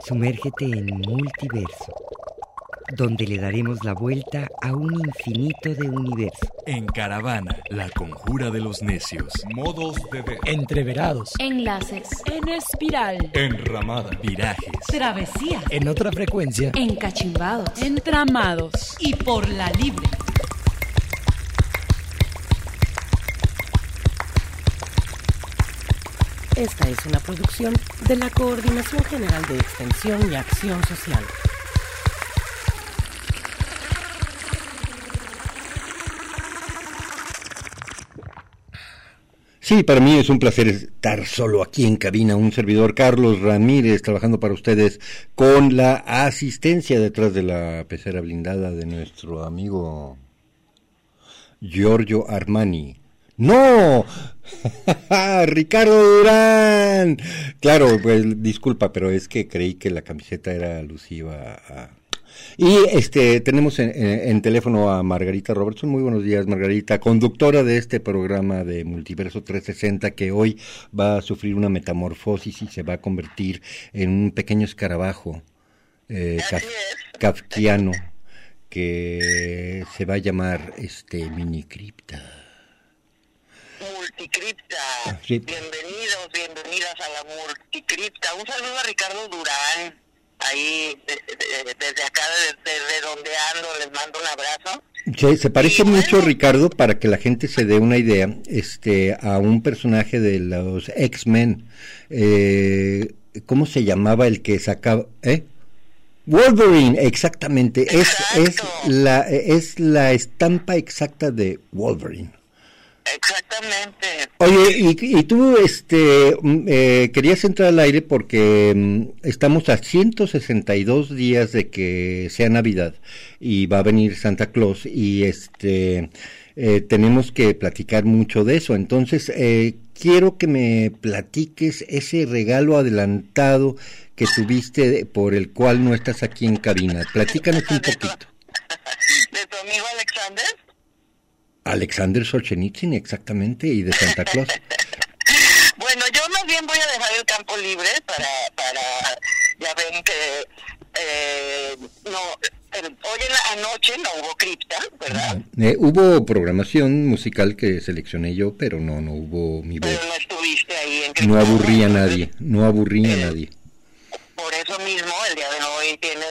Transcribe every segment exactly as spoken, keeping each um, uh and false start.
Sumérgete en Multiverso, donde le daremos la vuelta a un infinito de universo. En Caravana, la conjura de los necios. Modos de ver. Entreverados. Enlaces. En espiral. Enramada. Virajes. Travesías. En otra frecuencia. Encachimbados. Entramados. Y por la libre. Esta es una producción de la Coordinación General de Extensión y Acción Social. Sí, para mí es un placer estar solo aquí en cabina, un servidor Carlos Ramírez trabajando para ustedes con la asistencia detrás de la pecera blindada de nuestro amigo Giorgio Armani. ¡No! ¡Ricardo Durán! Claro, pues disculpa, pero es que creí que la camiseta era alusiva a... Y este tenemos en, en, en teléfono a Margarita Robertson. Muy buenos días, Margarita, conductora de este programa de Multiverso trescientos sesenta, que hoy va a sufrir una metamorfosis y se va a convertir en un pequeño escarabajo eh, kaf, kafkiano que se va a llamar este Minicripta. Multicripta, ah, sí. Bienvenidos, bienvenidas a la Multicripta. Un saludo a Ricardo Durán, ahí de, de, desde acá, desde donde ando, les mando un abrazo. Sí, se parece y mucho, bueno, Ricardo, para que la gente se dé una idea, este, a un personaje de los X-Men. Eh, ¿Cómo se llamaba el que sacaba? ¿Eh? Wolverine, exactamente. Es, es la, es la estampa exacta de Wolverine. Exactamente. Oye, y, y tú este eh, querías entrar al aire porque um, estamos a ciento sesenta y dos días de que sea Navidad y va a venir Santa Claus y este eh, tenemos que platicar mucho de eso. Entonces, eh, quiero que me platiques ese regalo adelantado que tuviste por el cual no estás aquí en cabina. Platícanos un poquito. ¿De tu amigo Alexander? Alexander Solzhenitsyn, exactamente, y de Santa Claus. Bueno, yo más bien voy a dejar el campo libre para, para ya ven que eh, no, el, hoy en la anoche no hubo cripta, ¿verdad? Eh, hubo programación musical que seleccioné yo, pero no, no hubo mi voz. Pero no estuviste ahí en cripta. No aburría a nadie, no aburría a nadie. Por eso mismo, el día de hoy tienes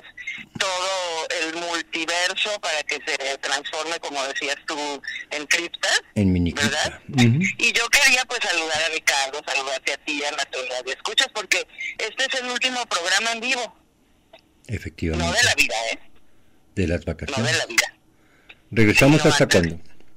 todo el multiverso para que se transforme, como decías tú, en cripta. En mini ¿verdad? Uh-huh. Y yo quería pues saludar a Ricardo, saludarte a ti y a nuestros radioescuchas, porque este es el último programa en vivo. Efectivamente. No de la vida, ¿eh? De las vacaciones. No de la vida. ¿Regresamos sí, no, hasta antes, cuándo?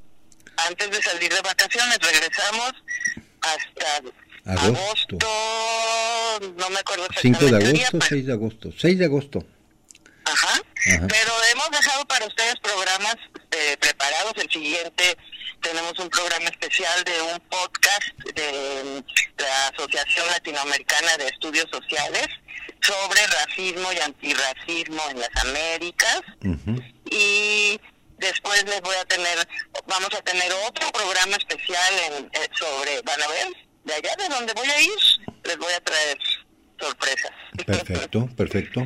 Antes de salir de vacaciones, regresamos hasta... Agosto. agosto, no me acuerdo exactamente. cinco de agosto, día, pero... seis de agosto. seis de agosto. Ajá. Ajá. Pero hemos dejado para ustedes programas eh, preparados. El siguiente tenemos un programa especial de un podcast de la Asociación Latinoamericana de Estudios Sociales sobre racismo y antirracismo en las Américas. Uh-huh. Y después les voy a tener, vamos a tener otro programa especial en, eh, sobre, van a ver, de allá de donde voy a ir, les voy a traer sorpresas. Perfecto, perfecto.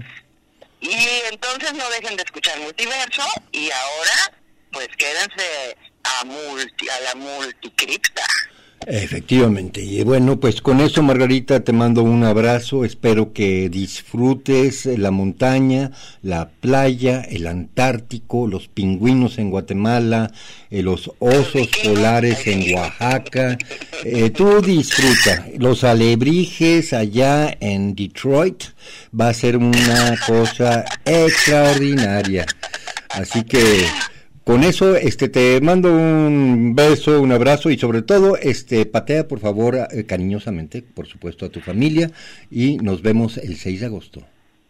Y entonces no dejen de escuchar Multiverso y ahora pues quédense a, multi, a la Multicripta. Efectivamente, y bueno, pues con eso, Margarita, te mando un abrazo, espero que disfrutes la montaña, la playa, el Antártico, los pingüinos en Guatemala, eh, los osos polares en Oaxaca, eh, tú disfruta, los alebrijes allá en Detroit, va a ser una cosa extraordinaria, así que... Con eso, este, te mando un beso, un abrazo y sobre todo, este, patea por favor eh, cariñosamente, por supuesto, a tu familia y nos vemos el seis de agosto.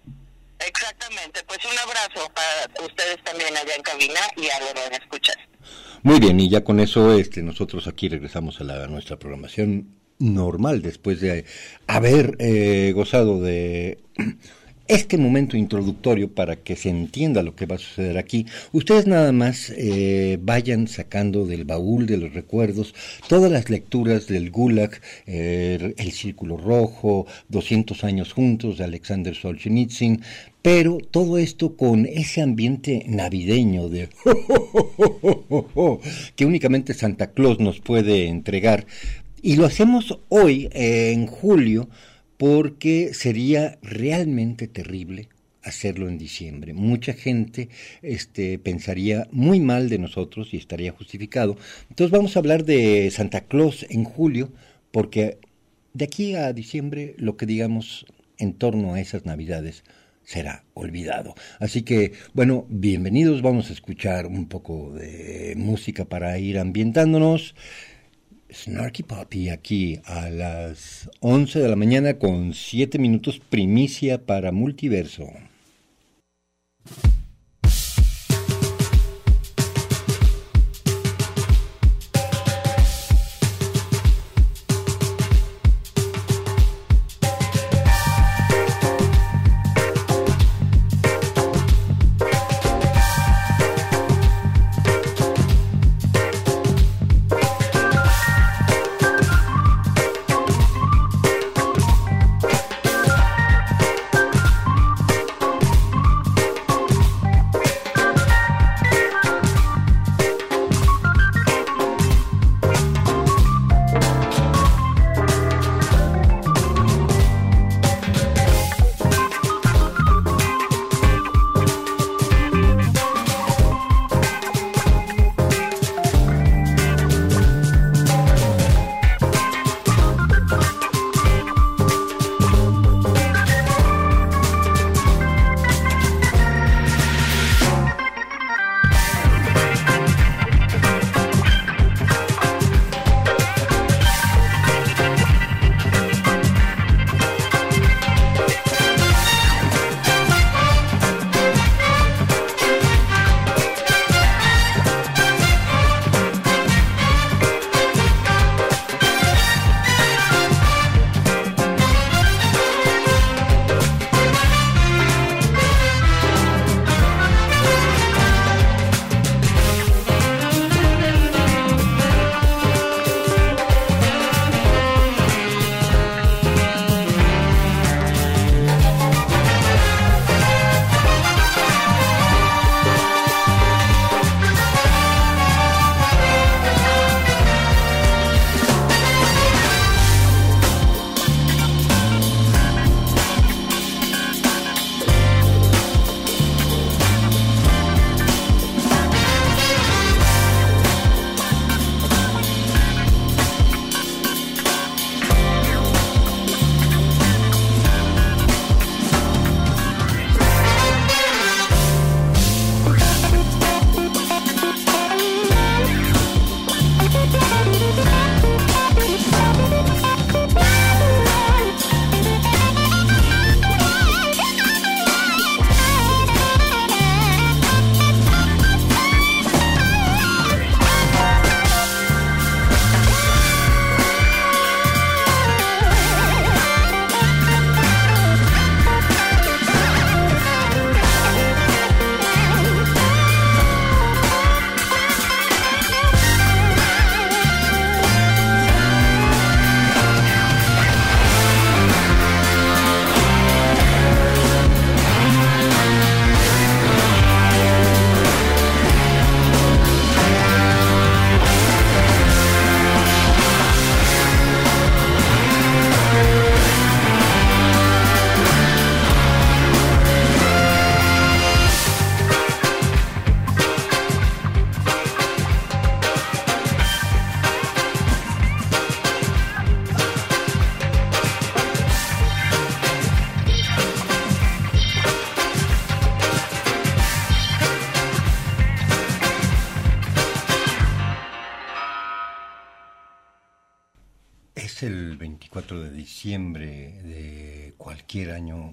Exactamente, pues un abrazo para ustedes también allá en cabina y a los que escuchan. Muy bien, y ya con eso, este, nosotros aquí regresamos a la a nuestra programación normal después de haber eh, gozado de este momento introductorio para que se entienda lo que va a suceder aquí. Ustedes nada más eh, vayan sacando del baúl de los recuerdos todas las lecturas del Gulag, eh, El Círculo Rojo, doscientos años juntos de Alexander Solzhenitsyn, pero todo esto con ese ambiente navideño de que únicamente Santa Claus nos puede entregar. Y lo hacemos hoy, eh, en julio, porque sería realmente terrible hacerlo en diciembre. Mucha gente este, pensaría muy mal de nosotros y estaría justificado. Entonces vamos a hablar de Santa Claus en julio, porque de aquí a diciembre lo que digamos en torno a esas Navidades será olvidado. Así que, bueno, bienvenidos, vamos a escuchar un poco de música para ir ambientándonos. Snarky Puppy aquí a las once de la mañana con siete minutos, primicia para Multiverso. Es el veinticuatro de diciembre de cualquier año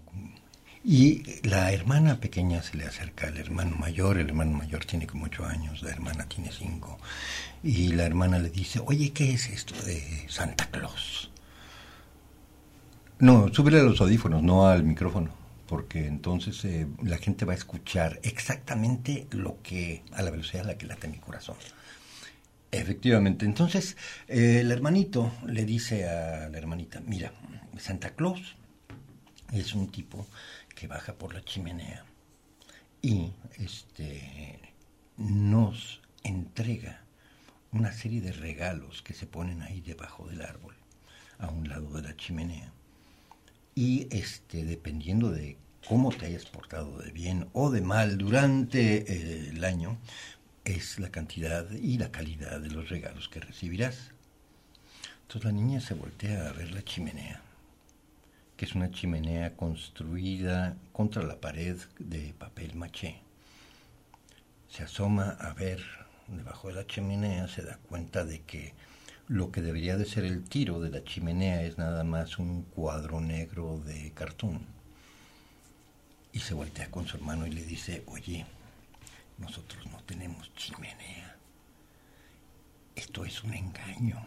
y la hermana pequeña se le acerca al hermano mayor. El hermano mayor tiene como ocho años, la hermana tiene cinco, y la hermana le dice: oye, ¿qué es esto de Santa Claus? No, súbele a los audífonos, no al micrófono, porque entonces eh, la gente va a escuchar exactamente lo que, a la velocidad a la que late mi corazón. Efectivamente, entonces eh, el hermanito le dice a la hermanita, mira, Santa Claus es un tipo que baja por la chimenea y este nos entrega una serie de regalos que se ponen ahí debajo del árbol, a un lado de la chimenea. Y este, dependiendo de cómo te hayas portado de bien o de mal durante eh, el año, es la cantidad y la calidad de los regalos que recibirás. Entonces la niña se voltea a ver la chimenea, que es una chimenea construida contra la pared de papel maché. Se asoma a ver debajo de la chimenea, se da cuenta de que lo que debería de ser el tiro de la chimenea es nada más un cuadro negro de cartón. Y se voltea con su hermano y le dice, oye, nosotros no tenemos chimenea. Esto es un engaño.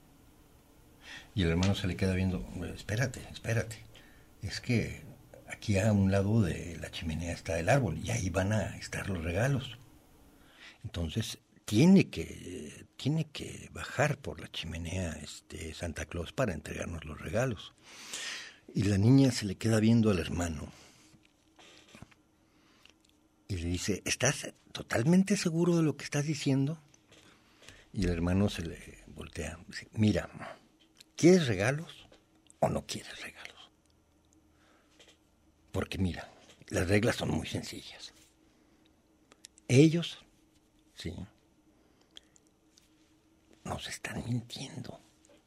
Y el hermano se le queda viendo, espérate, espérate. Es que aquí a un lado de la chimenea está el árbol y ahí van a estar los regalos. Entonces tiene que, tiene que bajar por la chimenea este Santa Claus para entregarnos los regalos. Y la niña se le queda viendo al hermano y le dice, ¿estás totalmente seguro de lo que estás diciendo? Y el hermano se le voltea y dice, mira, ¿quieres regalos o no quieres regalos? Porque mira, las reglas son muy sencillas. Ellos, sí, nos están mintiendo.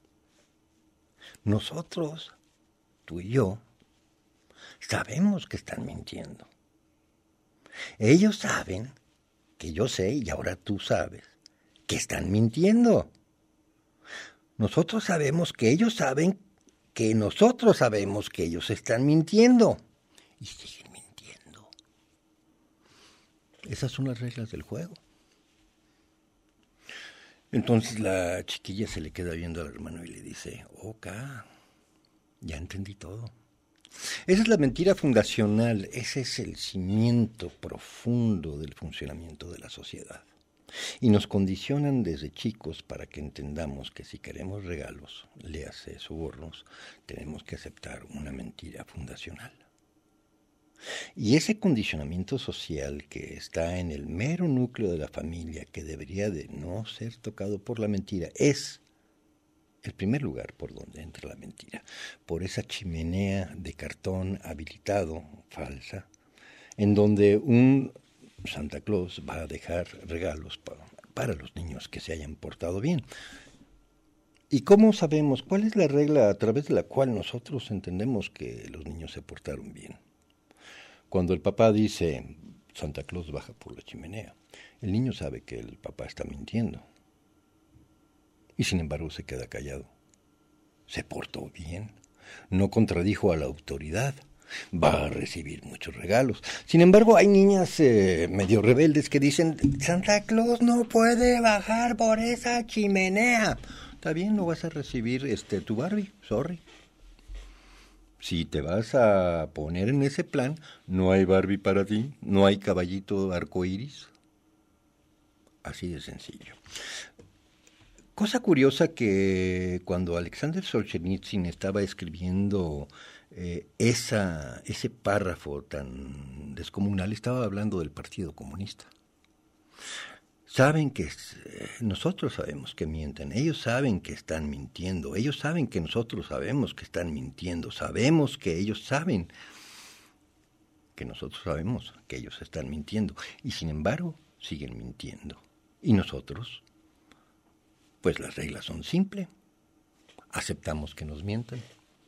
Nosotros, tú y yo, sabemos que están mintiendo. Ellos saben que yo sé y ahora tú sabes que están mintiendo. Nosotros sabemos que ellos saben que nosotros sabemos que ellos están mintiendo. Y siguen mintiendo. Esas son las reglas del juego. Entonces la chiquilla se le queda viendo al hermano y le dice, ok, ya entendí todo. Esa es la mentira fundacional, ese es el cimiento profundo del funcionamiento de la sociedad. Y nos condicionan desde chicos para que entendamos que si queremos regalos, léase sobornos, tenemos que aceptar una mentira fundacional. Y ese condicionamiento social que está en el mero núcleo de la familia, que debería de no ser tocado por la mentira, es el primer lugar por donde entra la mentira, por esa chimenea de cartón habilitado, falsa, en donde un Santa Claus va a dejar regalos para, para los niños que se hayan portado bien. ¿Y cómo sabemos cuál es la regla a través de la cual nosotros entendemos que los niños se portaron bien? Cuando el papá dice, Santa Claus baja por la chimenea, el niño sabe que el papá está mintiendo. Y sin embargo se queda callado. Se portó bien, no contradijo a la autoridad, va a recibir muchos regalos. Sin embargo, hay niñas eh, medio rebeldes que dicen, Santa Claus no puede bajar por esa chimenea. Está bien, no vas a recibir este tu Barbie, sorry. Si te vas a poner en ese plan, no hay Barbie para ti, no hay caballito arcoíris. Así de sencillo. Cosa curiosa que cuando Alexander Solzhenitsyn estaba escribiendo eh, esa, ese párrafo tan descomunal, estaba hablando del Partido Comunista. Saben que eh, nosotros sabemos que mienten, ellos saben que están mintiendo, ellos saben que nosotros sabemos que están mintiendo, sabemos que ellos saben que nosotros sabemos que ellos están mintiendo, y sin embargo siguen mintiendo. Y nosotros, pues las reglas son simples, aceptamos que nos mientan.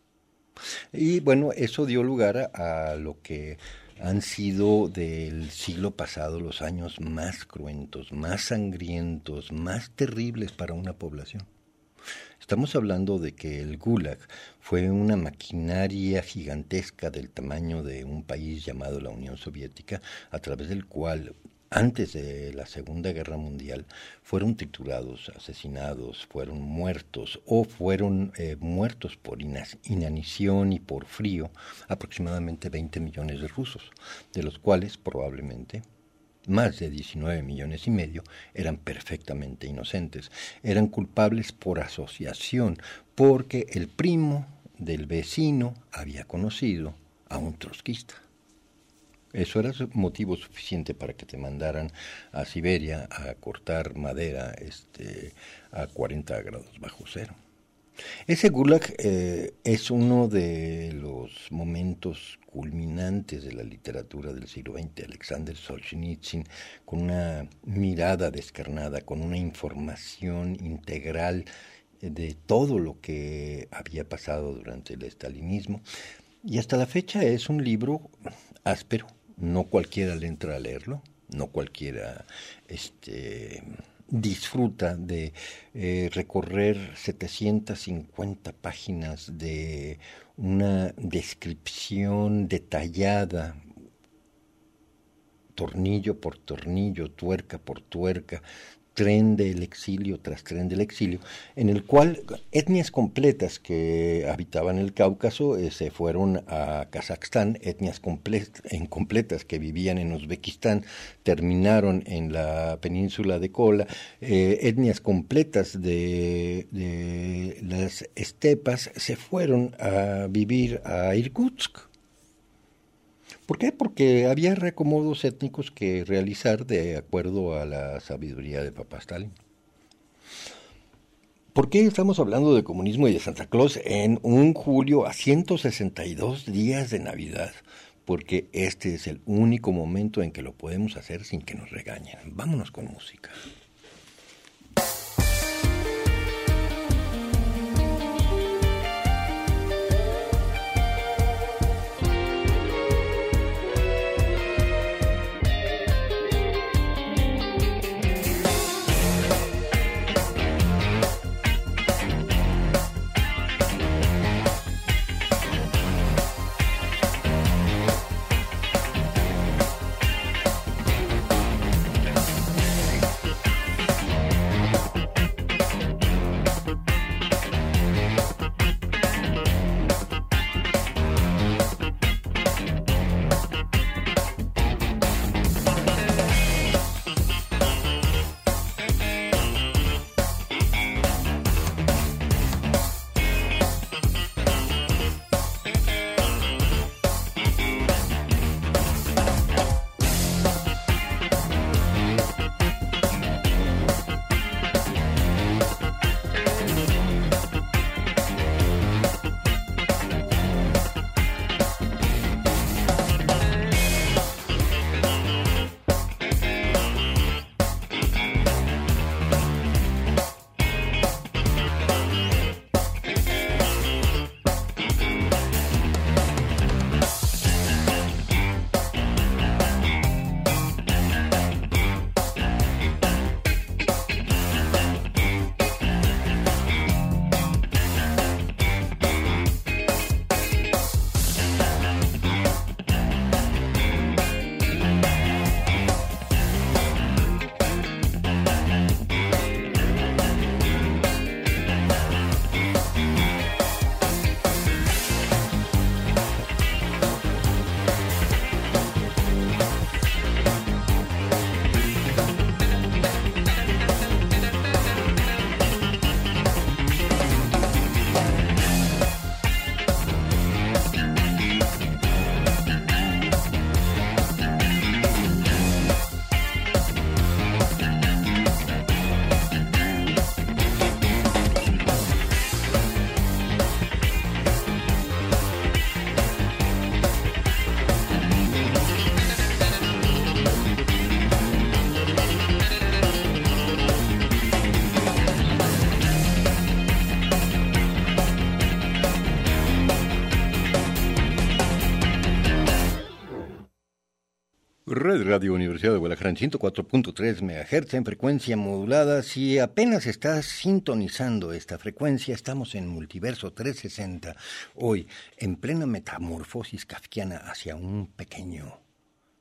Y bueno, eso dio lugar a, a lo que han sido del siglo pasado los años más cruentos, más sangrientos, más terribles para una población. Estamos hablando de que el Gulag fue una maquinaria gigantesca del tamaño de un país llamado la Unión Soviética, a través del cual antes de la Segunda Guerra Mundial, fueron triturados, asesinados, fueron muertos o fueron eh, muertos por inanición y por frío aproximadamente veinte millones de rusos, de los cuales probablemente más de diecinueve millones y medio eran perfectamente inocentes, eran culpables por asociación, porque el primo del vecino había conocido a un trotskista. Eso era motivo suficiente para que te mandaran a Siberia a cortar madera este, a cuarenta grados bajo cero. Ese Gulag eh, es uno de los momentos culminantes de la literatura del siglo veinte. Alexander Solzhenitsyn, con una mirada descarnada, con una información integral de todo lo que había pasado durante el estalinismo, y hasta la fecha es un libro áspero. No cualquiera le entra a leerlo, no cualquiera este, disfruta de eh, recorrer setecientas cincuenta páginas de una descripción detallada, tornillo por tornillo, tuerca por tuerca, tren del exilio tras tren del exilio, en el cual etnias completas que habitaban el Cáucaso eh, se fueron a Kazajstán, etnias complet- incompletas que vivían en Uzbekistán terminaron en la península de Kola, eh, etnias completas de, de las estepas se fueron a vivir a Irkutsk. ¿Por qué? Porque había reacomodos étnicos que realizar de acuerdo a la sabiduría de Papá Stalin. ¿Por qué estamos hablando de comunismo y de Santa Claus en un julio a ciento sesenta y dos días de Navidad? Porque este es el único momento en que lo podemos hacer sin que nos regañen. Vámonos con música. Red Radio Universidad de Guadalajara en ciento cuatro punto tres megahertz en frecuencia modulada. Si apenas estás sintonizando esta frecuencia, estamos en Multiverso trescientos sesenta, hoy en plena metamorfosis kafkiana hacia un pequeño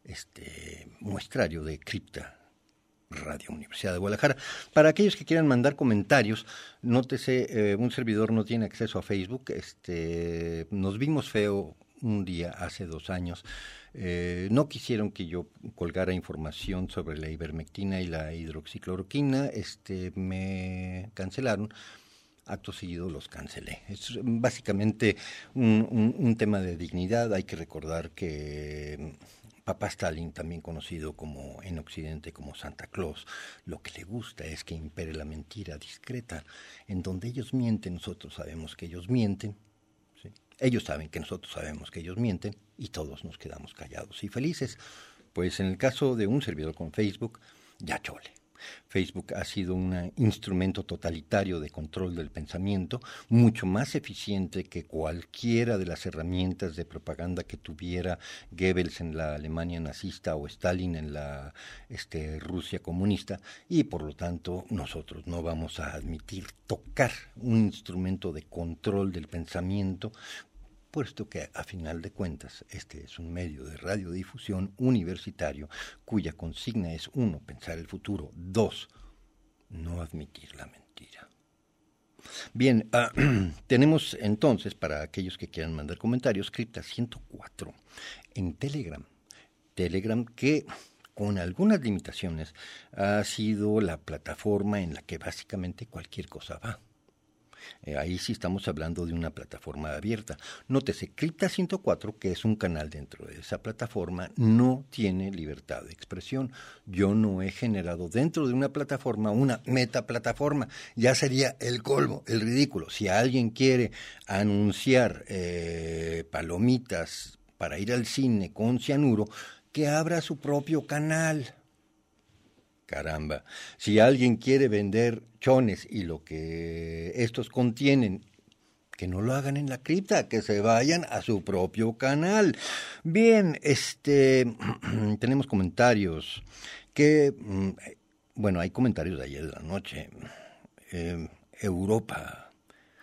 este muestrario de Cripta Radio Universidad de Guadalajara. Para aquellos que quieran mandar comentarios, nótese, eh, un servidor no tiene acceso a Facebook. Este, nos vimos feo un día hace dos años. Eh, no quisieron que yo colgara información sobre la ivermectina y la hidroxicloroquina. Este, me cancelaron. Acto seguido los cancelé. Es básicamente un, un, un tema de dignidad. Hay que recordar que Papá Stalin, también conocido como en Occidente como Santa Claus, lo que le gusta es que impere la mentira discreta. En donde ellos mienten, nosotros sabemos que ellos mienten. ¿Sí? Ellos saben que nosotros sabemos que ellos mienten y todos nos quedamos callados y felices. Pues en el caso de un servidor con Facebook, ya chole. Facebook ha sido un instrumento totalitario de control del pensamiento, mucho más eficiente que cualquiera de las herramientas de propaganda que tuviera Goebbels en la Alemania nazista o Stalin en la este, Rusia comunista, y por lo tanto nosotros no vamos a admitir tocar un instrumento de control del pensamiento, puesto que a final de cuentas este es un medio de radiodifusión universitario cuya consigna es uno, pensar el futuro, dos, no admitir la mentira. Bien, uh, tenemos entonces, para aquellos que quieran mandar comentarios, Cripta ciento cuatro en Telegram. Telegram que, con algunas limitaciones, ha sido la plataforma en la que básicamente cualquier cosa va. Eh, ahí sí estamos hablando de una plataforma abierta. Nótese, Cripta ciento cuatro, que es un canal dentro de esa plataforma, no tiene libertad de expresión. Yo no he generado dentro de una plataforma una metaplataforma. Ya sería el colmo, el ridículo. Si alguien quiere anunciar eh, palomitas para ir al cine con cianuro, que abra su propio canal. Caramba, si alguien quiere vender chones y lo que estos contienen, que no lo hagan en la cripta, que se vayan a su propio canal. Bien, este, tenemos comentarios que, bueno, hay comentarios de ayer de la noche. Eh, Europa,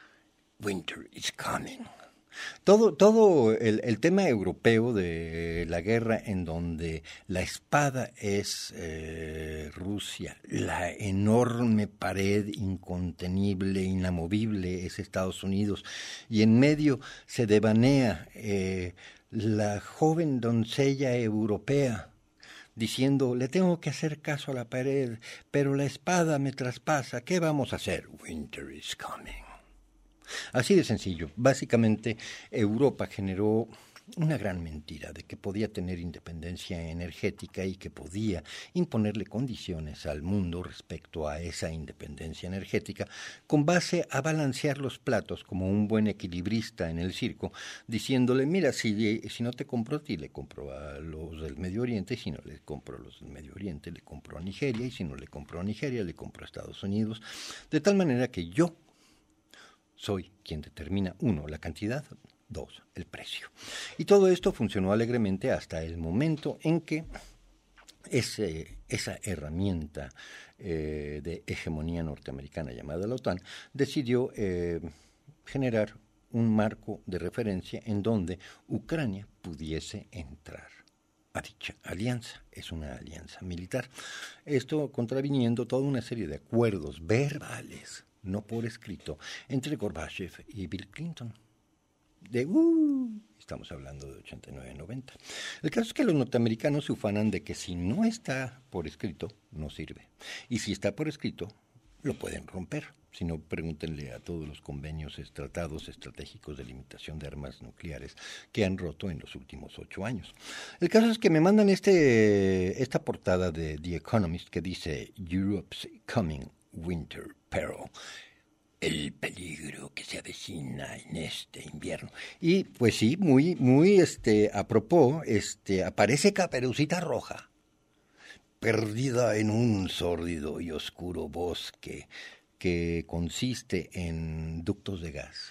winter is coming. Todo, todo el, el tema europeo de la guerra en donde la espada es eh, Rusia, la enorme pared incontenible, inamovible es Estados Unidos, y en medio se devanea eh, la joven doncella europea diciendo, le tengo que hacer caso a la pared, pero la espada me traspasa, ¿qué vamos a hacer? Winter is coming. Así de sencillo. Básicamente, Europa generó una gran mentira de que podía tener independencia energética y que podía imponerle condiciones al mundo respecto a esa independencia energética con base a balancear los platos como un buen equilibrista en el circo, diciéndole, mira, si, si no te compro a ti, le compro a los del Medio Oriente, y si no le compro a los del Medio Oriente, le compro a Nigeria, y si no le compro a Nigeria, le compro a Estados Unidos, de tal manera que yo soy quien determina, uno, la cantidad, dos, el precio. Y todo esto funcionó alegremente hasta el momento en que ese, esa herramienta eh, de hegemonía norteamericana llamada la OTAN decidió eh, generar un marco de referencia en donde Ucrania pudiese entrar a dicha alianza. Es una alianza militar. Esto contraviniendo toda una serie de acuerdos verbales, no por escrito, entre Gorbachev y Bill Clinton. De, uh, estamos hablando de ochenta y nueve noventa. El caso es que los norteamericanos se ufanan de que si no está por escrito, no sirve. Y si está por escrito, lo pueden romper. Si no, pregúntenle a todos los convenios, tratados estratégicos de limitación de armas nucleares que han roto en los últimos ocho años. El caso es que me mandan este esta portada de The Economist que dice Europe's coming winter peril, el peligro que se avecina en este invierno. Y pues sí, muy muy este a propósito, este aparece Caperucita Roja, perdida en un sórdido y oscuro bosque que consiste en ductos de gas,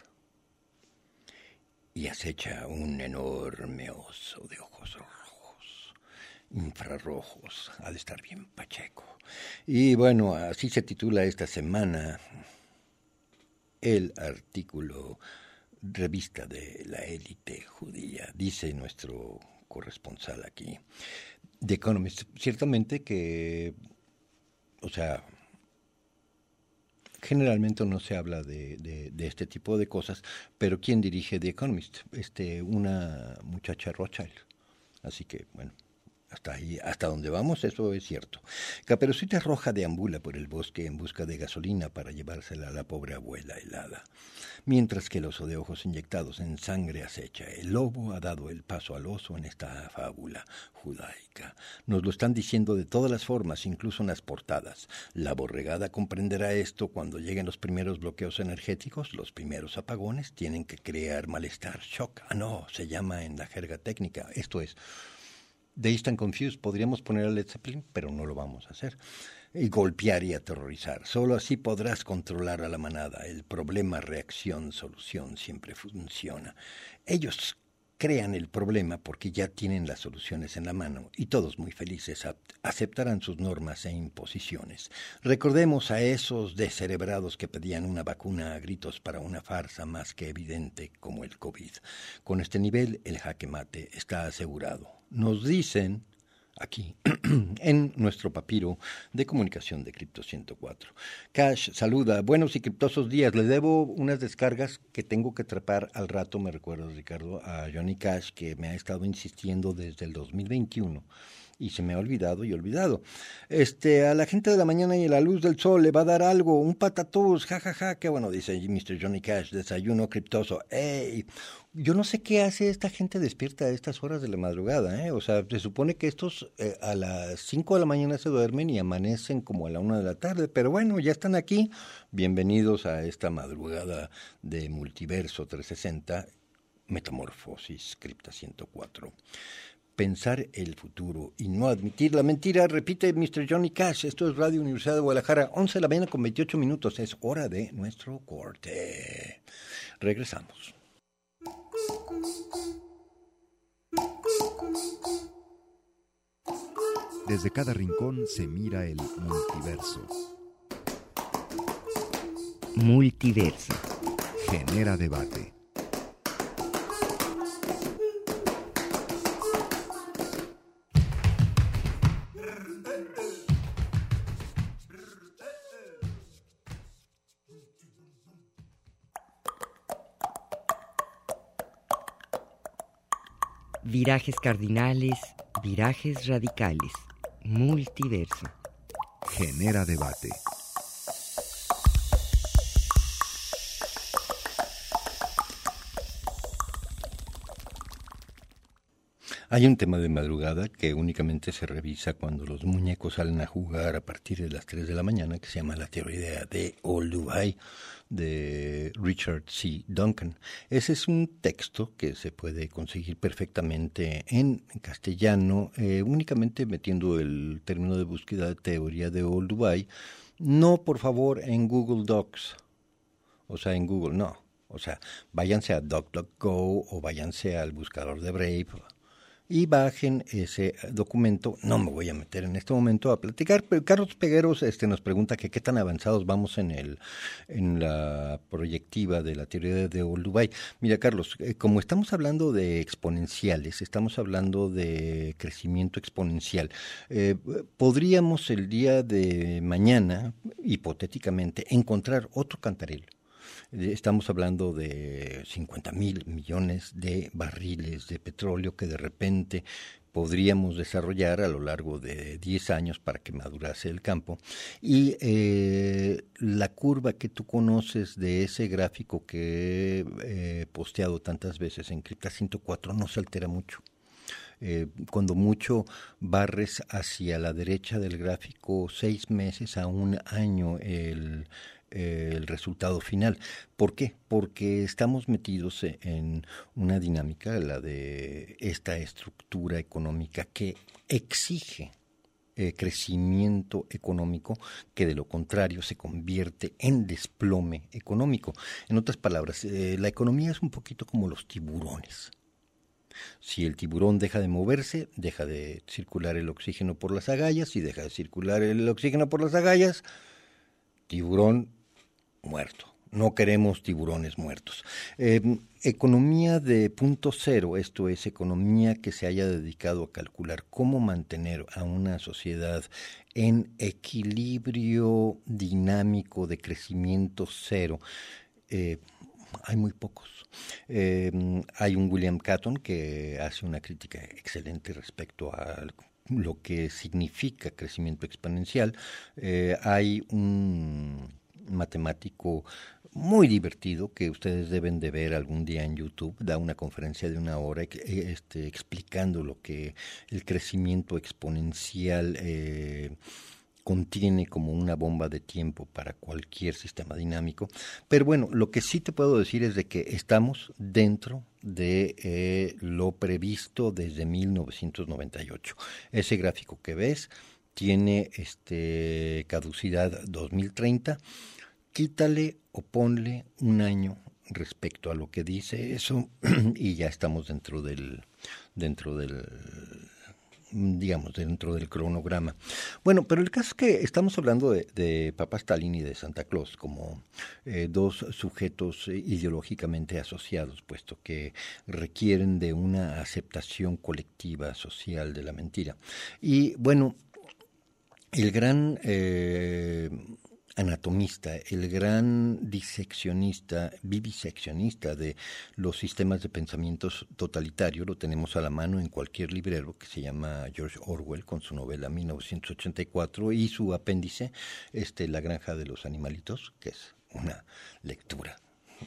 y acecha un enorme oso de ojos rojos, infrarrojos, ha de estar bien pacheco. Y bueno, así se titula esta semana el artículo Revista de la Élite Judía. Dice nuestro corresponsal aquí: The Economist, ciertamente que, o sea, generalmente no se habla de, de, de este tipo de cosas, pero ¿quién dirige The Economist? Este, una muchacha Rothschild. Así que, bueno, hasta ahí, hasta donde vamos, eso es cierto. Caperucita Roja deambula por el bosque en busca de gasolina para llevársela a la pobre abuela helada. Mientras que el oso de ojos inyectados en sangre acecha, el lobo ha dado el paso al oso en esta fábula judaica. Nos lo están diciendo de todas las formas, incluso en las portadas. La borregada comprenderá esto cuando lleguen los primeros bloqueos energéticos, los primeros apagones, tienen que crear malestar, shock. Ah, no, se llama en la jerga técnica. Esto es Dazed and Confused. Podríamos poner a Led Zeppelin, pero no lo vamos a hacer. Y golpear y aterrorizar. Solo así podrás controlar a la manada. El problema, reacción, solución siempre funciona. Ellos crean el problema porque ya tienen las soluciones en la mano y todos muy felices aceptarán sus normas e imposiciones. Recordemos a esos descerebrados que pedían una vacuna a gritos para una farsa más que evidente como el COVID. Con este nivel el jaque mate está asegurado. Nos dicen aquí, en nuestro papiro de comunicación de Cripto ciento cuatro. Cash saluda, buenos y criptosos días, le debo unas descargas que tengo que trepar al rato, me recuerdo, Ricardo, a Johnny Cash, que me ha estado insistiendo desde el dos mil veintiuno, y se me ha olvidado y olvidado. Este, a la gente de la mañana y a la luz del sol le va a dar algo, un patatús, jajaja, ja, ja, qué bueno, dice mister Johnny Cash, desayuno criptoso. ¡Ey! Yo no sé qué hace esta gente despierta a estas horas de la madrugada, ¿eh? O sea, se supone que estos eh, a las cinco de la mañana se duermen y amanecen como a la una de la tarde, pero bueno, ya están aquí. Bienvenidos a esta madrugada de Multiverso trescientos sesenta, Metamorfosis, Cripta ciento cuatro. Pensar el futuro y no admitir la mentira, repite mister Johnny Cash. Esto es Radio Universidad de Guadalajara, once de la mañana con veintiocho minutos. Es hora de nuestro corte. Regresamos. Desde cada rincón se mira el multiverso. Multiverso. Genera debate. Virajes cardinales, virajes radicales, multiverso. Genera debate. Hay un tema de madrugada que únicamente se revisa cuando los muñecos salen a jugar a partir de las tres de la mañana, que se llama La teoría de Olduvai, de Richard C. Duncan. Ese es un texto que se puede conseguir perfectamente en castellano, eh, únicamente metiendo el término de búsqueda de teoría de Olduvai. No, por favor, en Google Docs. O sea, en Google, no. O sea, váyanse a DuckDuckGo o váyanse al buscador de Brave y bajen ese documento. No me voy a meter en este momento a platicar, pero Carlos Pegueros este, nos pregunta que qué tan avanzados vamos en el en la proyectiva de la teoría de Olduvai. Mira, Carlos, eh, como estamos hablando de exponenciales, estamos hablando de crecimiento exponencial, eh, podríamos el día de mañana, hipotéticamente, encontrar otro Cantarell. Estamos hablando de cincuenta mil millones de barriles de petróleo que de repente podríamos desarrollar a lo largo de diez años para que madurase el campo. Y eh, la curva que tú conoces de ese gráfico que he eh, posteado tantas veces en Cripta ciento cuatro no se altera mucho. Eh, cuando mucho barres hacia la derecha del gráfico seis meses a un año el el resultado final. ¿Por qué? Porque estamos metidos en una dinámica, la de esta estructura económica que exige eh, crecimiento económico, que de lo contrario se convierte en desplome económico. En otras palabras, eh, la economía es un poquito como los tiburones. Si el tiburón deja de moverse, deja de circular el oxígeno por las agallas. Si deja de circular el oxígeno por las agallas, tiburón muerto. no queremos tiburones muertos. Eh, economía de punto cero, esto es, economía que se haya dedicado a calcular cómo mantener a una sociedad en equilibrio dinámico de crecimiento cero. Eh, hay muy pocos. Eh, hay un William Catton que hace una crítica excelente respecto a lo que significa crecimiento exponencial. Eh, hay un matemático muy divertido que ustedes deben de ver algún día en YouTube, da una conferencia de una hora este, explicando lo que el crecimiento exponencial eh, contiene como una bomba de tiempo para cualquier sistema dinámico. Pero bueno, lo que sí te puedo decir es de que estamos dentro de eh, lo previsto desde mil novecientos noventa y ocho. Ese gráfico que ves tiene este, caducidad dos mil treinta. Quítale o ponle un año respecto a lo que dice eso y ya estamos dentro del dentro del digamos dentro del cronograma. Bueno, pero el caso es que estamos hablando de, de Papa Stalin y de Santa Claus como eh, dos sujetos eh, ideológicamente asociados, puesto que requieren de una aceptación colectiva social de la mentira. Y bueno, el gran eh, anatomista, el gran diseccionista, viviseccionista de los sistemas de pensamientos totalitarios, lo tenemos a la mano en cualquier librero, que se llama George Orwell, con su novela mil novecientos ochenta y cuatro y su apéndice, este, La granja de los animalitos, que es una lectura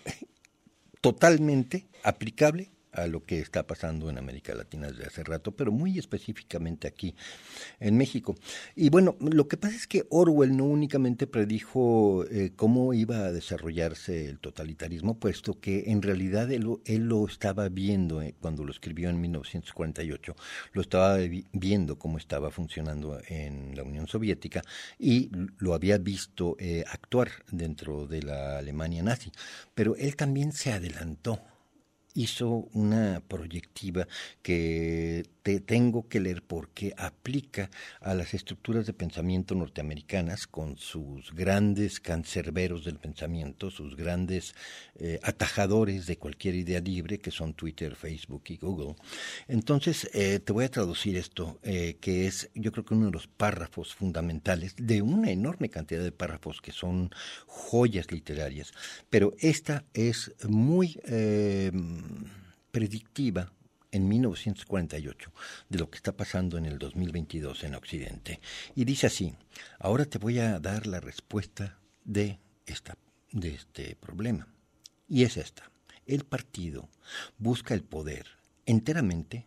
totalmente aplicable a lo que está pasando en América Latina desde hace rato, pero muy específicamente aquí en México. Y bueno, lo que pasa es que Orwell no únicamente predijo eh, cómo iba a desarrollarse el totalitarismo, puesto que en realidad él, él lo estaba viendo eh, cuando lo escribió en mil novecientos cuarenta y ocho, lo estaba vi- viendo cómo estaba funcionando en la Unión Soviética y lo había visto eh, actuar dentro de la Alemania nazi, pero él también se adelantó. Hizo una proyectiva que te tengo que leer porque aplica a las estructuras de pensamiento norteamericanas con sus grandes cancerberos del pensamiento, sus grandes eh, atajadores de cualquier idea libre, que son Twitter, Facebook y Google. Entonces, eh, te voy a traducir esto, eh, que es, yo creo que uno de los párrafos fundamentales de una enorme cantidad de párrafos que son joyas literarias, pero esta es muy eh, predictiva en mil novecientos cuarenta y ocho de lo que está pasando en el dos mil veintidós en Occidente. Y dice así: ahora te voy a dar la respuesta de, esta, de este problema. Y es esta: el partido busca el poder enteramente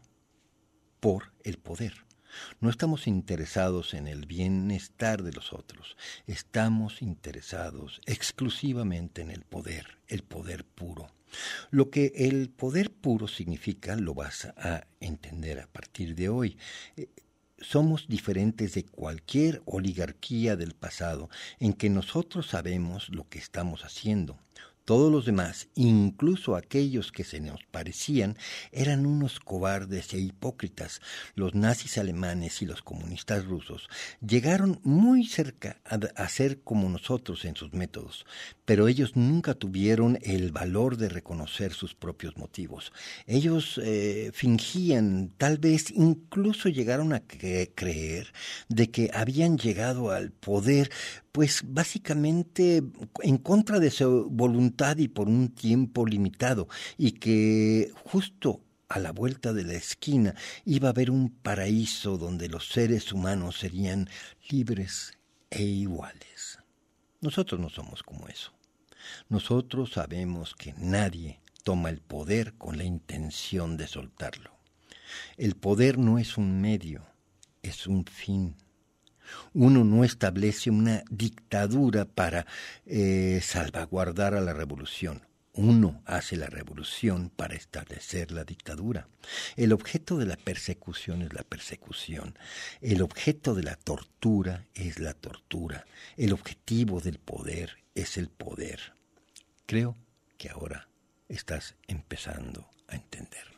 por el poder. No estamos interesados en el bienestar de los otros, estamos interesados exclusivamente en el poder, el poder puro. Lo que el poder puro significa lo vas a entender a partir de hoy. Eh, somos diferentes de cualquier oligarquía del pasado en que nosotros sabemos lo que estamos haciendo. Todos los demás, incluso aquellos que se nos parecían, eran unos cobardes e hipócritas. Los nazis alemanes y los comunistas rusos llegaron muy cerca a, a ser como nosotros en sus métodos, pero ellos nunca tuvieron el valor de reconocer sus propios motivos. Ellos eh, fingían, tal vez incluso llegaron a cre- creer de que habían llegado al poder, pues básicamente en contra de su voluntad y por un tiempo limitado, y que justo a la vuelta de la esquina iba a haber un paraíso donde los seres humanos serían libres e iguales. Nosotros no somos como eso. Nosotros sabemos que nadie toma el poder con la intención de soltarlo. El poder no es un medio, es un fin. Uno no establece una dictadura para eh, salvaguardar a la revolución. Uno hace la revolución para establecer la dictadura. El objeto de la persecución es la persecución. El objeto de la tortura es la tortura. El objetivo del poder es el poder. Creo que ahora estás empezando a entenderme.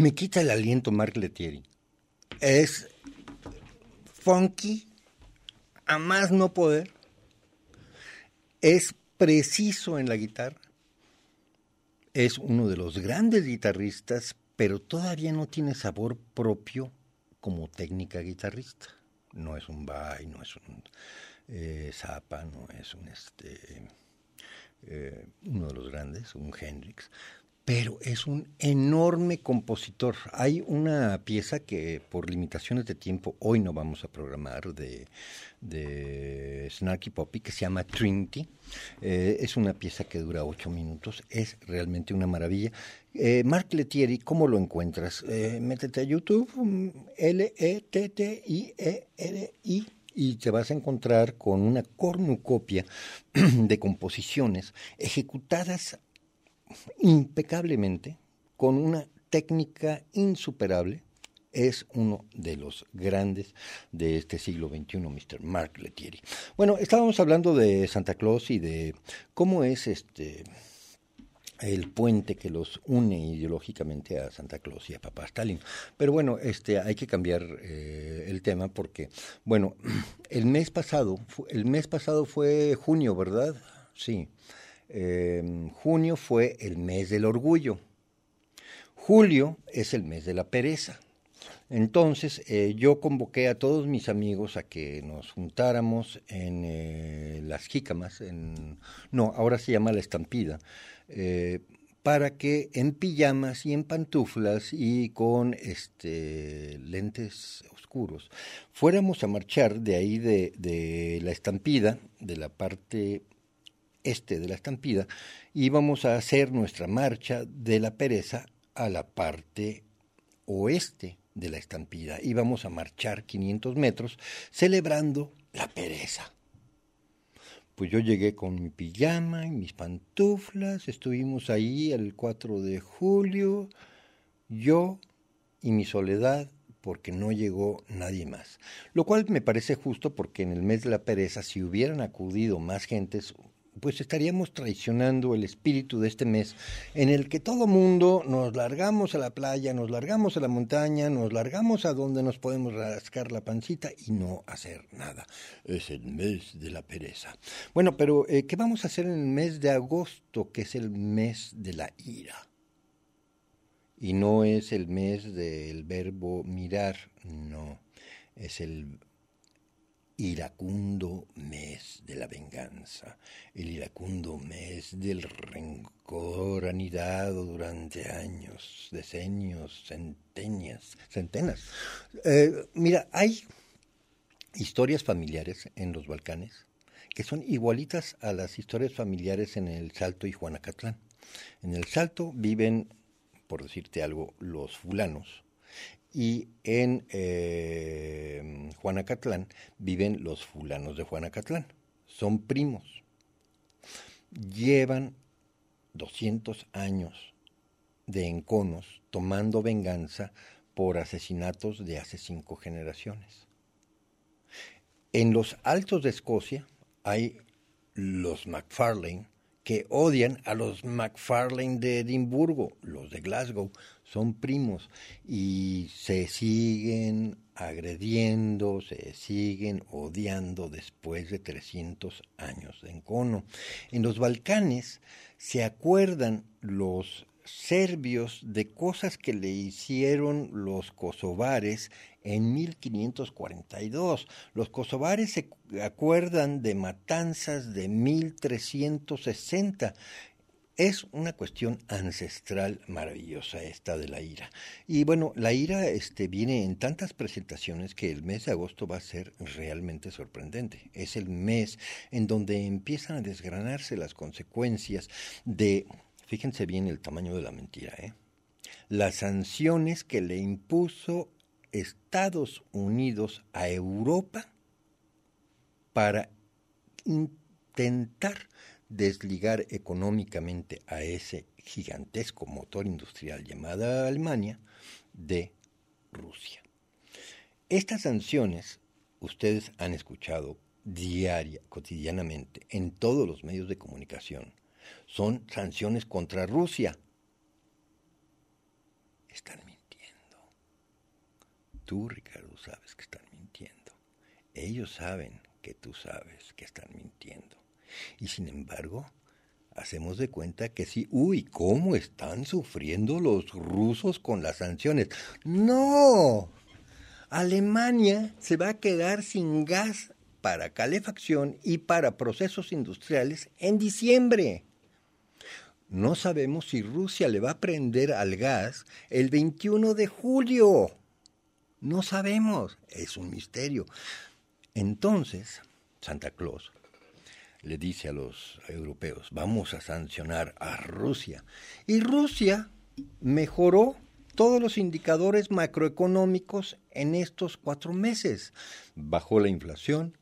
me quita el aliento Mark Lettieri. Es funky, a más no poder. Es preciso en la guitarra. Es uno de los grandes guitarristas, pero todavía no tiene sabor propio como técnica guitarrista. No es un Vai, no es un eh, Zappa, no es un este eh, uno de los grandes, un Hendrix, pero es un enorme compositor. Hay una pieza que por limitaciones de tiempo hoy no vamos a programar de, de Snarky Puppy, que se llama Trinity. Eh, es una pieza que dura ocho minutos, es realmente una maravilla. Eh, Mark Lettieri, ¿cómo lo encuentras? Eh, métete a YouTube, L E T T I E R I, y te vas a encontrar con una cornucopia de composiciones ejecutadas impecablemente, con una técnica insuperable. Es uno de los grandes de este siglo veintiuno, mister Mark Lettieri. Bueno, estábamos hablando de Santa Claus y de cómo es este el puente que los une ideológicamente a Santa Claus y a Papá Stalin. Pero bueno, este hay que cambiar eh, el tema porque, bueno, el mes pasado, el mes pasado fue junio, ¿verdad? Sí. Eh, junio fue el mes del orgullo. Julio es el mes de la pereza. Entonces eh, yo convoqué a todos mis amigos a que nos juntáramos en eh, las jícamas, en, no, ahora se llama la estampida, eh, para que en pijamas y en pantuflas y con este lentes oscuros fuéramos a marchar de ahí de, de la estampida, de la parte este de la estampida, y íbamos a hacer nuestra marcha de la pereza a la parte oeste de la estampida. Íbamos a marchar quinientos metros celebrando la pereza. Pues yo llegué con mi pijama y mis pantuflas, estuvimos ahí el cuatro de julio, yo y mi soledad, porque no llegó nadie más. Lo cual me parece justo porque en el mes de la pereza, si hubieran acudido más gentes, pues estaríamos traicionando el espíritu de este mes en el que todo mundo nos largamos a la playa, nos largamos a la montaña, nos largamos a donde nos podemos rascar la pancita y no hacer nada. Es el mes de la pereza. Bueno, pero eh, ¿qué vamos a hacer en el mes de agosto, que es el mes de la ira? Y no es el mes del verbo mirar, no, es el iracundo mes de la venganza, el iracundo mes del rencor anidado durante años, decenios, centenias, centenas. Eh, mira, hay historias familiares en los Balcanes que son igualitas a las historias familiares en el Salto y Juanacatlán. En el Salto viven, por decirte algo, los fulanos, y en eh, Juanacatlán viven los fulanos de Juanacatlán. Son primos. Llevan doscientos años de enconos tomando venganza por asesinatos de hace cinco generaciones. En los Altos de Escocia hay los MacFarlane, que odian a los MacFarlane de Edimburgo, los de Glasgow, son primos y se siguen agrediendo, se siguen odiando después de trescientos años de encono. En los Balcanes se acuerdan los serbios de cosas que le hicieron los kosovares en mil quinientos cuarenta y dos. Los kosovares se acuerdan de matanzas de mil trescientos sesenta. Es una cuestión ancestral maravillosa esta de la ira. Y bueno, la ira este, viene en tantas presentaciones que el mes de agosto va a ser realmente sorprendente. Es el mes en donde empiezan a desgranarse las consecuencias de, fíjense bien el tamaño de la mentira, ¿eh? Las sanciones que le impuso Estados Unidos a Europa para intentar desligar económicamente a ese gigantesco motor industrial llamada Alemania de Rusia. Estas sanciones, ustedes han escuchado diaria, cotidianamente, en todos los medios de comunicación, son sanciones contra Rusia. Están mintiendo. tú, Ricardo, sabes que están mintiendo. Ellos saben que tú sabes que están mintiendo. Y sin embargo, hacemos de cuenta que sí. Uy, ¿cómo están sufriendo los rusos con las sanciones? ¡No! Alemania se va a quedar sin gas para calefacción y para procesos industriales en diciembre. No sabemos si Rusia le va a prender al gas el veintiuno de julio. No sabemos, es un misterio. Entonces, Santa Claus le dice a los europeos, vamos a sancionar a Rusia. Y Rusia mejoró todos los indicadores macroeconómicos en estos cuatro meses. Bajó la inflación,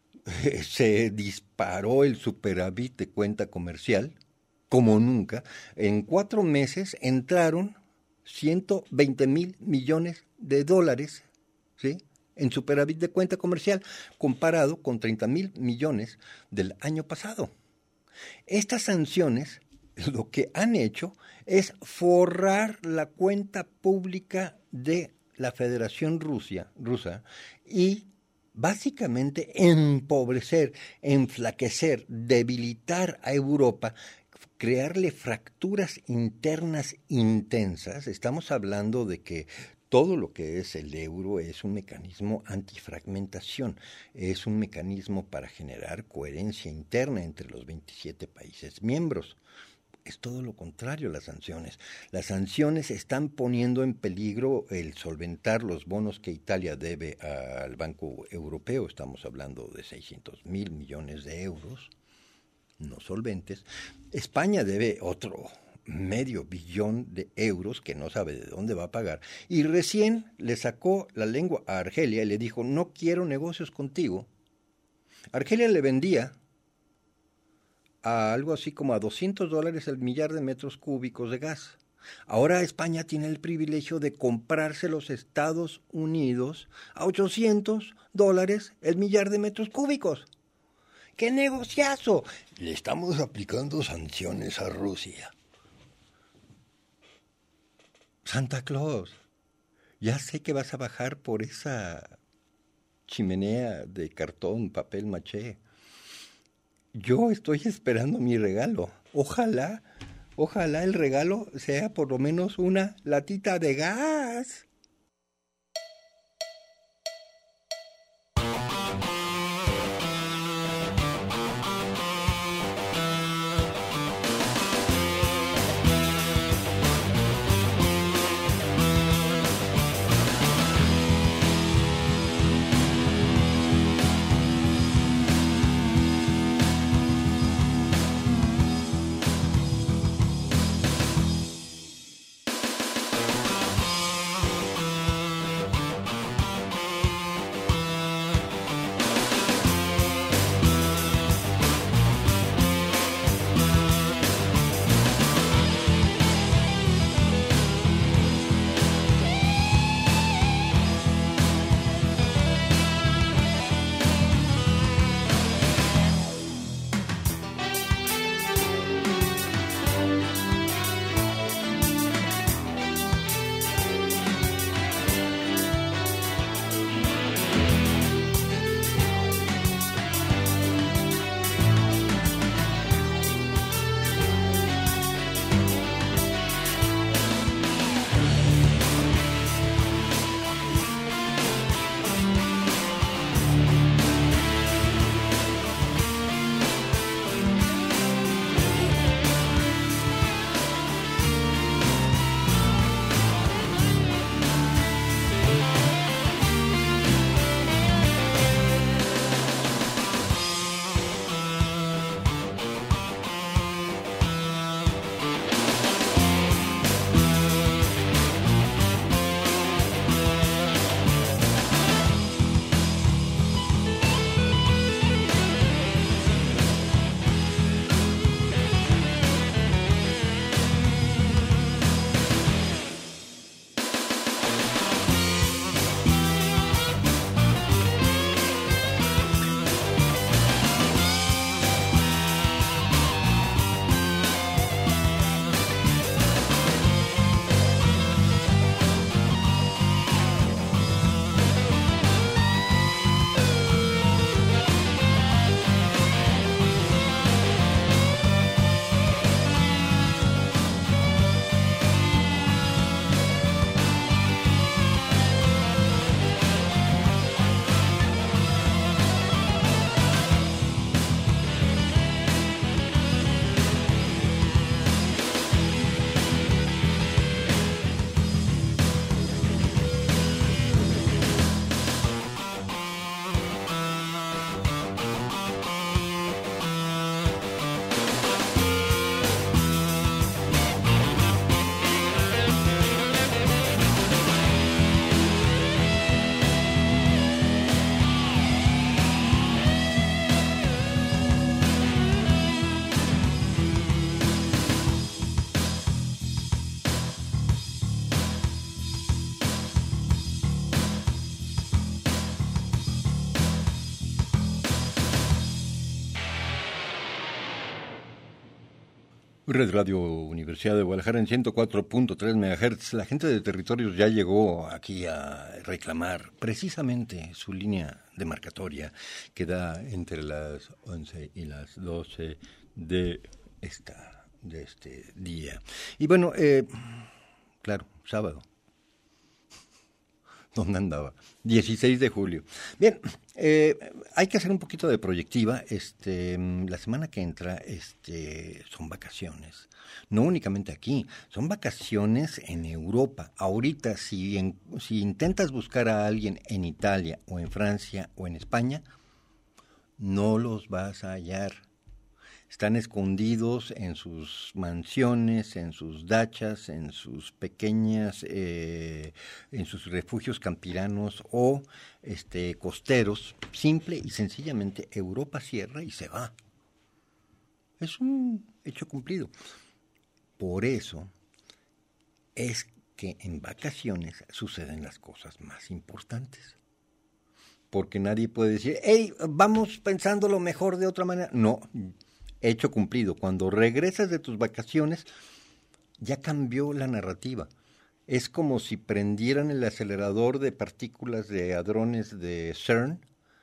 se disparó el superávit de cuenta comercial, como nunca. En cuatro meses entraron ciento veinte mil millones de dólares, ¿sí?, en superávit de cuenta comercial, comparado con treinta mil millones del año pasado. Estas sanciones lo que han hecho es forrar la cuenta pública de la Federación Rusia, rusa y básicamente empobrecer, enflaquecer, debilitar a Europa, crearle fracturas internas intensas. Estamos hablando de que todo lo que es el euro es un mecanismo antifragmentación, es un mecanismo para generar coherencia interna entre los veintisiete países miembros. Es todo lo contrario a las sanciones. Las sanciones están poniendo en peligro el solventar los bonos que Italia debe al Banco Europeo. Estamos hablando de seiscientos mil millones de euros no solventes. España debe otro medio billón de euros que no sabe de dónde va a pagar. Y recién le sacó la lengua a Argelia y le dijo, no quiero negocios contigo. Argelia le vendía a algo así como a doscientos dólares el millar de metros cúbicos de gas. Ahora España tiene el privilegio de comprarse los Estados Unidos a ochocientos dólares el millar de metros cúbicos. ¡Qué negociazo! Le estamos aplicando sanciones a Rusia. Santa Claus, ya sé que vas a bajar por esa chimenea de cartón, papel maché. Yo estoy esperando mi regalo. Ojalá, ojalá el regalo sea por lo menos una latita de gas. Red Radio Universidad de Guadalajara en ciento cuatro punto tres megahertz. La gente de Territorios ya llegó aquí a reclamar precisamente su línea demarcatoria que da entre las once y las doce de esta de este día. Y bueno, eh, claro, sábado. ¿Dónde andaba? dieciséis de julio. Bien, eh, hay que hacer un poquito de proyectiva. Este, la semana que entra este, son vacaciones. No únicamente aquí, son vacaciones en Europa. Ahorita, si, en, si intentas buscar a alguien en Italia o en Francia o en España, no los vas a hallar. Están escondidos en sus mansiones, en sus dachas, en sus pequeñas, eh, en sus refugios campiranos o este, costeros. Simple y sencillamente Europa cierra y se va. Es un hecho cumplido. Por eso es que en vacaciones suceden las cosas más importantes. Porque nadie puede decir, hey, vamos pensando lo mejor de otra manera. No, hecho cumplido. Cuando regresas de tus vacaciones, ya cambió la narrativa. Es como si prendieran el acelerador de partículas de hadrones de CERN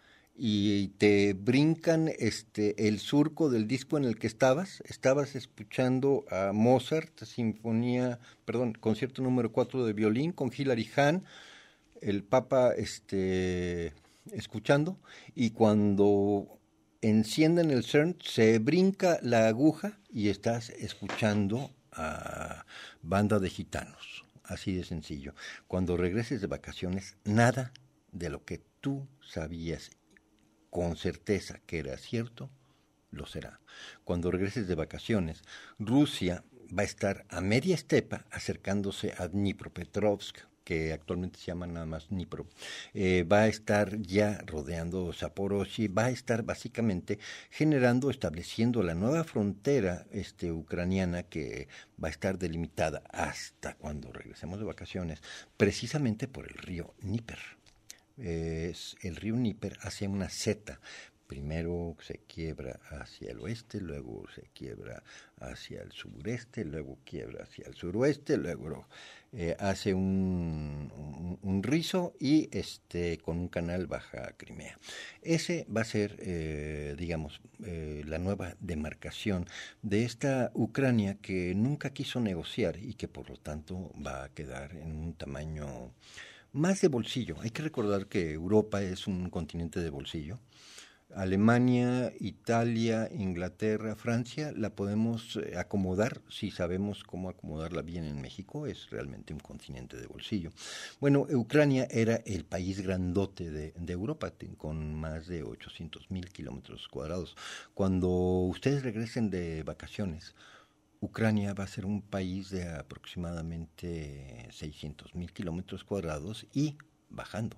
y te brincan este el surco del disco en el que estabas. Estabas escuchando a Mozart, sinfonía, perdón, concierto número cuatro de violín con Hilary Hahn, el Papa este, escuchando, y cuando encienden el CERN, se brinca la aguja y estás escuchando a banda de gitanos. Así de sencillo. Cuando regreses de vacaciones, nada de lo que tú sabías con certeza que era cierto, lo será. Cuando regreses de vacaciones, Rusia va a estar a media estepa acercándose a Dnipropetrovsk, que actualmente se llama nada más Dnipro, eh, va a estar ya rodeando Zaporozhye, va a estar básicamente generando, estableciendo la nueva frontera este, ucraniana que va a estar delimitada hasta cuando regresemos de vacaciones, precisamente por el río Dnieper. Eh, el río Dnieper hace una zeta. Primero se quiebra hacia el oeste, luego se quiebra hacia el sureste, luego quiebra hacia el suroeste, luego eh, hace un, un, un rizo y este con un canal baja a Crimea. Ese va a ser, eh, digamos, eh, la nueva demarcación de esta Ucrania que nunca quiso negociar y que por lo tanto va a quedar en un tamaño más de bolsillo. Hay que recordar que Europa es un continente de bolsillo. Alemania, Italia, Inglaterra, Francia, la podemos acomodar si sabemos cómo acomodarla bien en México, es realmente un continente de bolsillo. Bueno, Ucrania era el país grandote de, de Europa, con más de ochocientos mil kilómetros cuadrados. Cuando ustedes regresen de vacaciones, Ucrania va a ser un país de aproximadamente seiscientos mil kilómetros cuadrados y bajando.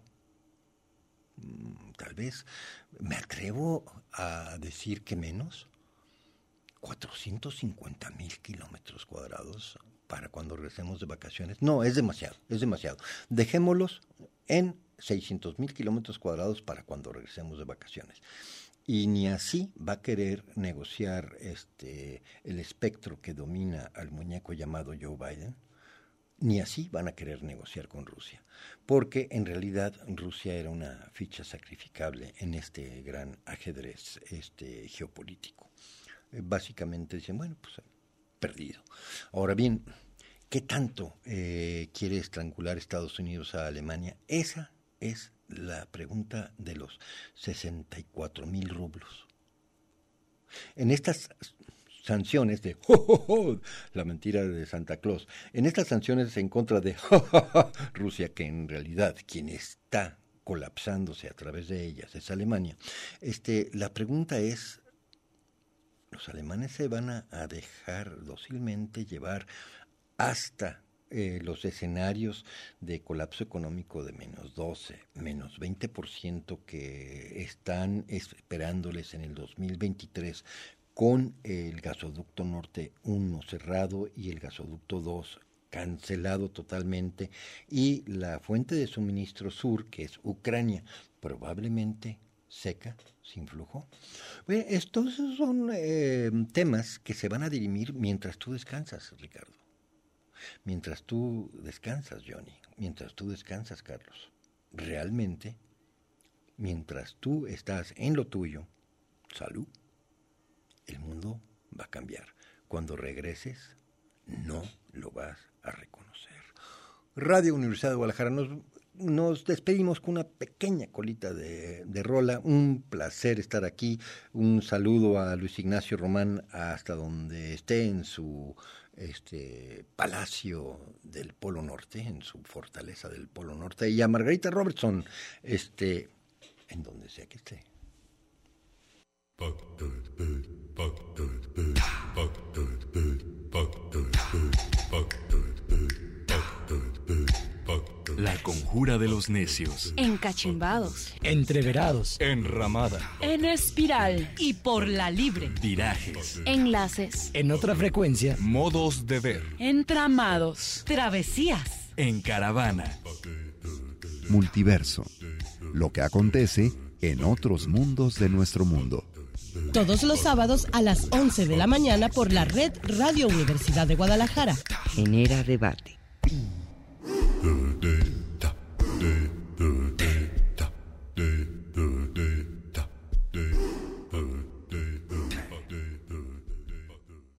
Tal vez, me atrevo a decir que menos, cuatrocientos cincuenta mil kilómetros cuadrados para cuando regresemos de vacaciones. No, es demasiado, es demasiado. Dejémoslos en seiscientos mil kilómetros cuadrados para cuando regresemos de vacaciones. Y ni así va a querer negociar este el espectro que domina al muñeco llamado Joe Biden. Ni así van a querer negociar con Rusia, porque en realidad Rusia era una ficha sacrificable en este gran ajedrez este, geopolítico. Eh, básicamente dicen, bueno, pues perdido. Ahora bien, ¿qué tanto eh, quiere estrangular Estados Unidos a Alemania? Esa es la pregunta de los sesenta y cuatro mil rublos. En estas sanciones de ¡oh, oh, oh! La mentira de Santa Claus. En estas sanciones en contra de ¡oh, oh, oh! Rusia, que en realidad quien está colapsándose a través de ellas es Alemania. Este, la pregunta es, ¿los alemanes se van a, a dejar dócilmente llevar hasta eh, los escenarios de colapso económico de menos doce, menos veinte por ciento que están esperándoles en el dos mil veintitrés? Con el gasoducto norte uno cerrado y el gasoducto dos cancelado totalmente y la fuente de suministro sur, que es Ucrania, probablemente seca, sin flujo. Bueno, estos son eh, temas que se van a dirimir mientras tú descansas, Ricardo. Mientras tú descansas, Johnny. Mientras tú descansas, Carlos. Realmente, mientras tú estás en lo tuyo, salud, el mundo va a cambiar. Cuando regreses, no lo vas a reconocer. Radio Universidad de Guadalajara, nos, nos despedimos con una pequeña colita de, de rola. Un placer estar aquí. Un saludo a Luis Ignacio Román hasta donde esté en su este palacio del Polo Norte, en su fortaleza del Polo Norte, y a Margarita Robertson, este, en donde sea que esté. La conjura de los necios. Encachimbados. Entreverados. Enramada. En espiral. Y por la libre. Virajes. Enlaces. En otra frecuencia. Modos de ver. Entramados. Travesías. En caravana. Multiverso. Lo que acontece en otros mundos de nuestro mundo. Todos los sábados a las once de la mañana por la red Radio Universidad de Guadalajara. Genera debate.